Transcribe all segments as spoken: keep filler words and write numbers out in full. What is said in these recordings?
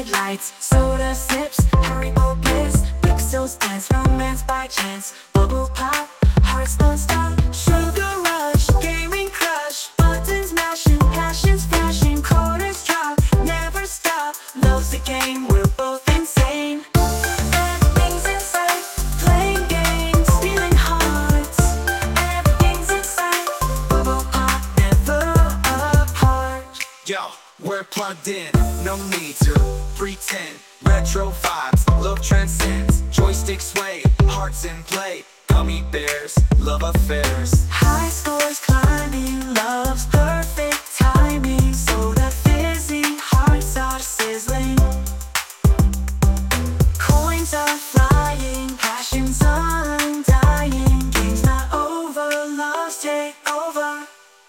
Arcade lights, soda sips, Haribo bliss, pixels dance, romance by chance, bubble pop, hearts don't stop, sugar rush, gaming crush, buttons mashing, passions flashing, quarters drop, never stop, loves the game, we're both insane. Everything's inside, playing games, stealing hearts. Everything's inside, bubble pop, never apart. Yo, we're plugged in, no need to pretend. Retro vibes, love transcends. Joystick sway, hearts in play. Gummy bears, love affairs. High scores climbing, love's perfect timing. Soda fizzing, hearts are sizzling. Coins are flying, passions undying. Game's not over, love's take over.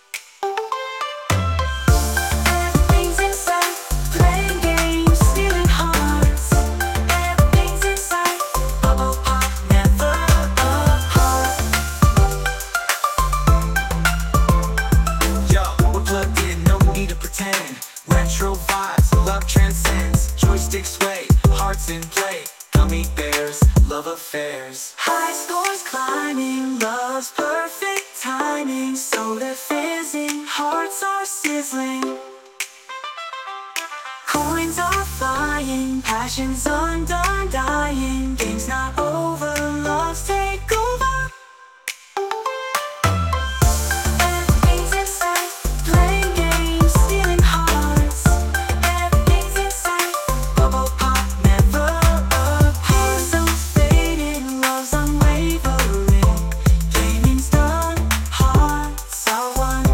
Everything's inside, playing games, stealing hearts. Everything's inside, bubble pop, never apart. Yo, we're plugged in, no need to pretend. Retro vibes, love transcends. Joystick sway, hearts in play. Gummy bears, love affairs. High scores climbing, love's perfect timing. Soda fizzing, hearts are sizzling. Coins are flying, passions undying. Game's not over, love's take over. Everything's inside, playing games, stealing hearts. Everything's inside, bubble pop, never apart. Pixels fading, love's unwavering. Gaming's done, hearts are one.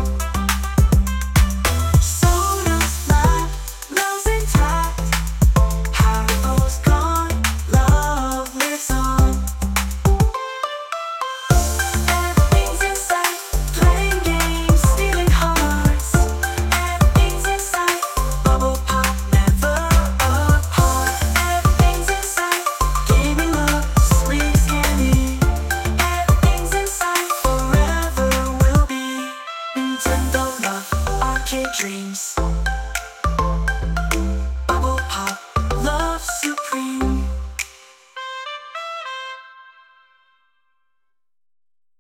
Soda's flat, love's intact. Haribo's gone, love lives on. Everything's inside, playing games, stealing hearts. Everything's inside, bubble pop, never apart. Everything's inside, gaming love, sweet candy. Everything's inside, forever will be. Nintendo love, arcade dreams.